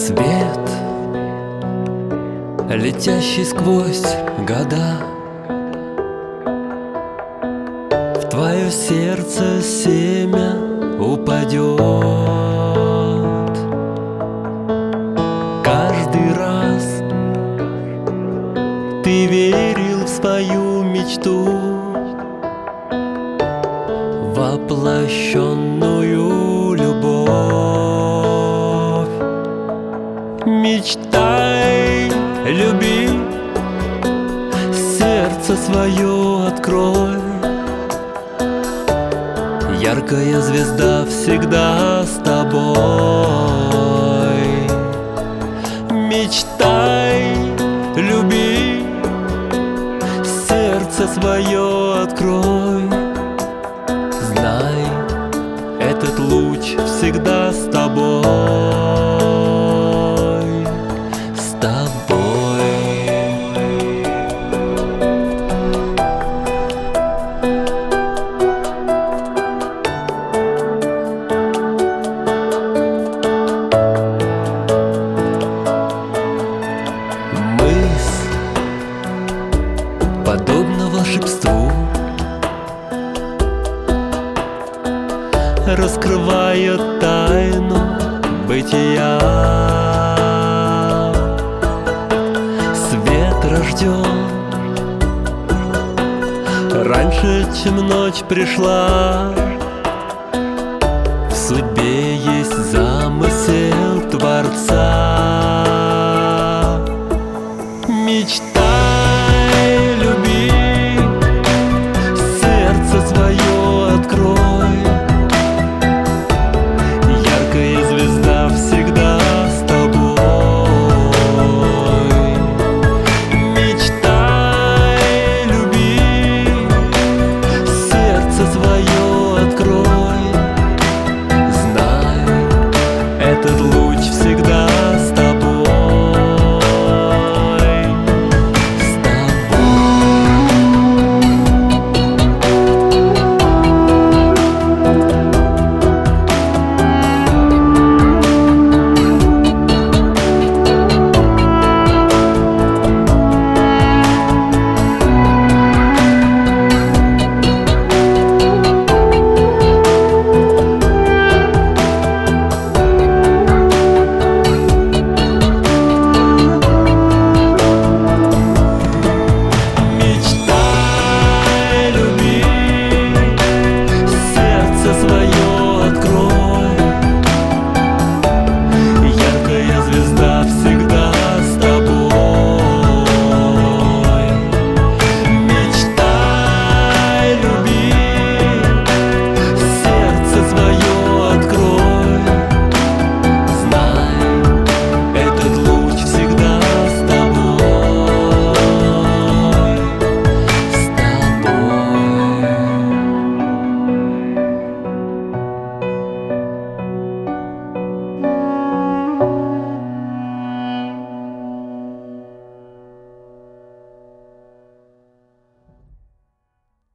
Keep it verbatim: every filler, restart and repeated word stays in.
Свет, летящий сквозь года, в твое сердце семя упадет. Каждый раз ты верил в свою мечту, воплощенную любовь. Мечтай, люби, сердце свое открой. Яркая звезда всегда с тобой. Мечтай, люби, сердце свое открой. Знай, этот луч всегда с тобой. С тобой. Мысль подобна волшебству, раскрывая тайну бытия. Свет рожден раньше, чем ночь пришла. В судьбе есть замысел Творца.